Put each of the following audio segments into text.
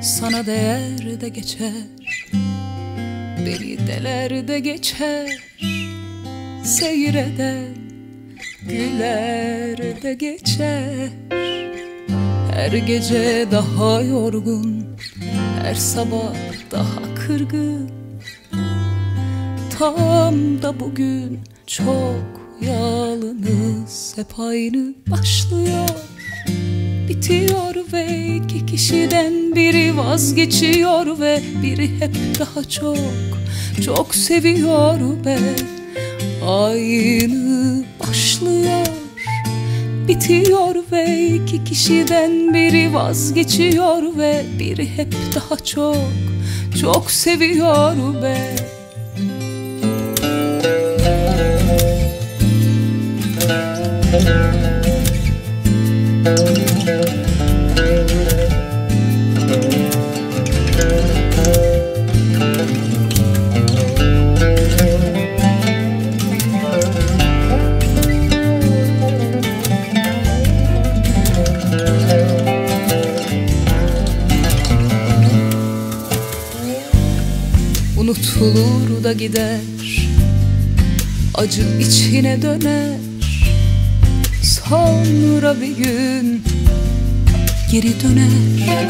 Sana değer de geçer, beni deler de geçer. Seyreden güler de geçer. Her gece daha yorgun, her sabah daha kırgın. Tam da bugün çok yalnız, hep aynı başlıyor, bitiyor ve iki kişiden biri vazgeçiyor ve biri hep daha çok, çok seviyor ve aynı başlıyor, bitiyor ve iki kişiden biri vazgeçiyor ve biri hep daha çok, çok seviyor ve unutulur da gider, acı içine döner. Sonra bir gün geri döner,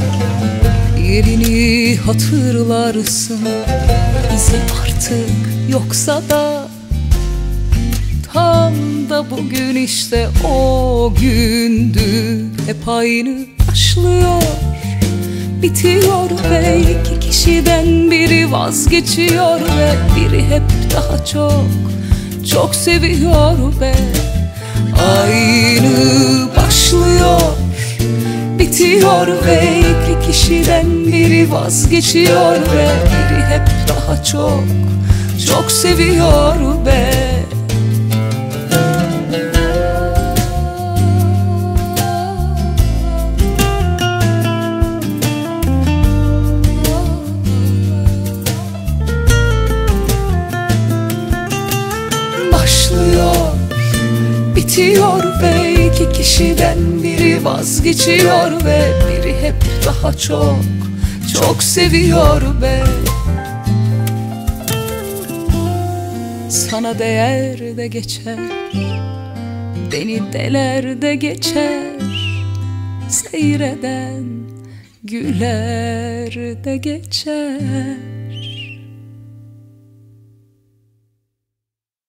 yerini hatırlarsın. İzi artık yoksa da tam da bugün işte o gündü. Hep aynı başlıyor, bitiyor ve iki kişiden biri vazgeçiyor ve biri hep daha çok, çok seviyor ve aynı başlıyor, bitiyor ve iki kişiden biri vazgeçiyor ve biri hep daha çok, çok seviyor ve bitiyor ve iki kişiden biri vazgeçiyor ve biri hep daha çok, çok seviyor ve sana değer de geçer, beni deler de geçer. Seyreden güler de geçer.